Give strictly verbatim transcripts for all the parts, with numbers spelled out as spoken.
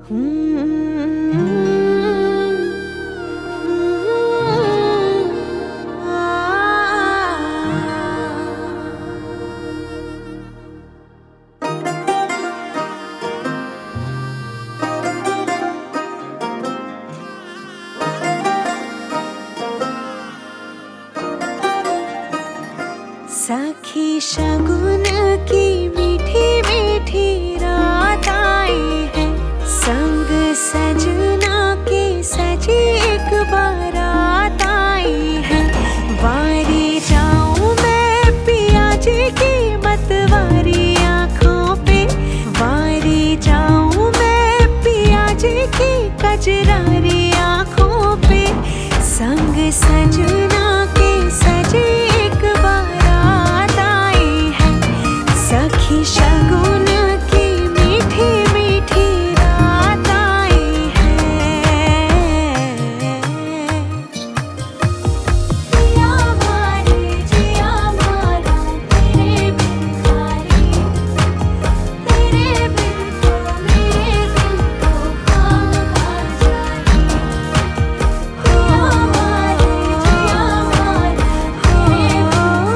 सखी शगुन की मीठी मीठी रात आई है, संग सजना के सजी एक बारात आई है। वारी जाऊं मैं पिया जी की मतवारी आँखों पे, वारी जाऊं मैं पिया जी की कजरारी आँखों पे, संग सजना के सजी एक बारात शगुन की मीठी मीठी रात आई है। पिया मारे जिया मारा तेरे बिन खारी, तेरे बिन तो मेरे दिल को काम आ जाए। पिया मारे जिया मारा तेरे बिन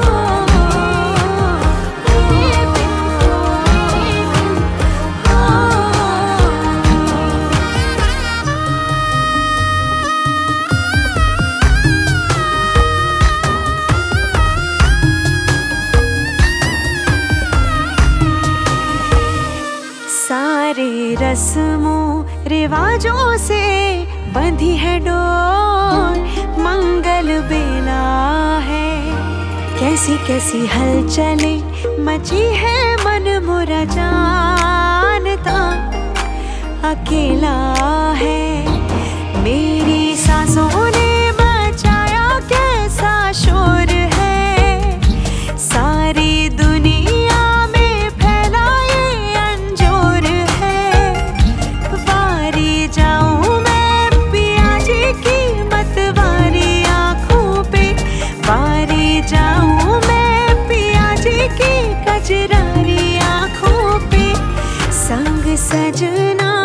सारे रस्मों रिवाजों से बंधी है डोर, मंगल बेला है। कैसी कैसी हलचले मची है, मन मोरा जानता अकेला है। मेरी सांसों ने मचाया कैसा शोर है, सारी दुनिया जाऊं मैं पिया जी की कजरारी आँखों पे, संग सजना